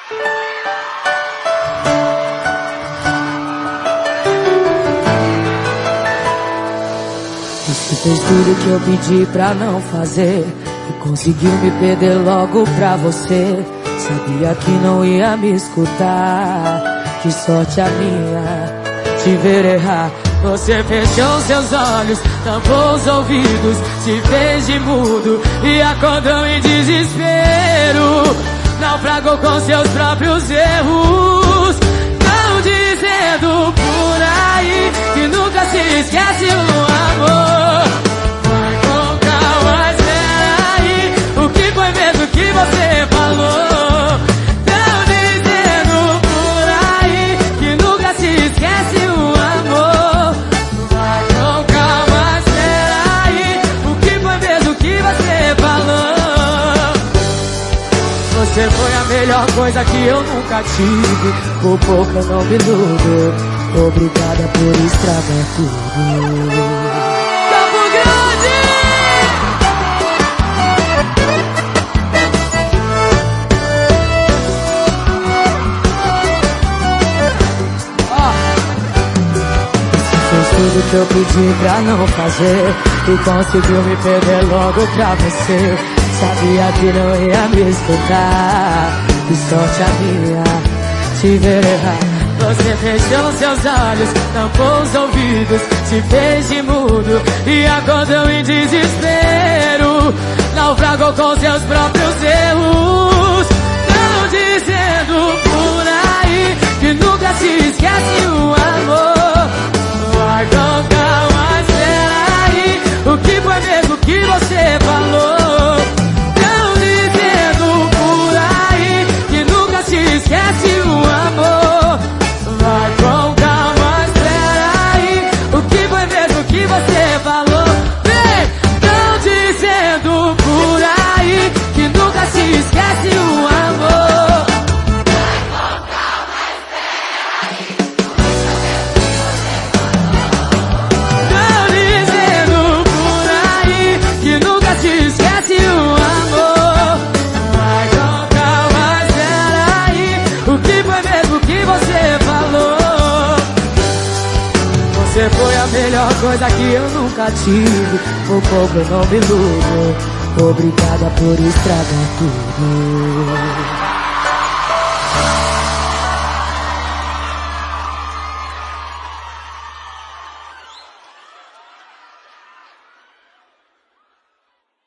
Você fez tudo que eu pedi pra não fazer e conseguiu me perder logo pra você. Sabia que não ia me escutar, que sorte a minha te ver errar. Você fechou seus olhos, tampou os ouvidos, se fez de mudo e acordou em desespero. Naufragou com seus próprios erros, não dizendo por aí que nunca se esquece o amor. Vai com calma, espera aí, o que foi mesmo que você falou? Não dizendo por aí que nunca se esquece o amor. Vai com calma, espera aí, o que foi mesmo que você falou? Você foi a melhor coisa que eu nunca tive, por pouco eu não me iludo. Obrigada por estragar tudo. Campo Grande! Você fez tudo que eu pedi pra não fazer e conseguiu me perder logo pra você. Sabia que não ia me escutar, que sorte a minha te ver errar. Você fechou seus olhos, tampou os ouvidos, se fez de mudo e acordou em desespero. Naufragou com seus próprios erros, não dizendo por aí que nunca se esquece o amor. Vai com calma, espera aí, o que foi mesmo que você falou? Esquece o amor. Vai com calma, espera aí, o que foi mesmo que você falou? Vem, tão dizendo por aí que nunca se esquece o amor. Vai com calma, espera aí, tão dizendo por aí que nunca se esquece o amor. Você foi a melhor coisa que eu nunca tive, por pouco eu não me iludo. Obrigada por estragar tudo.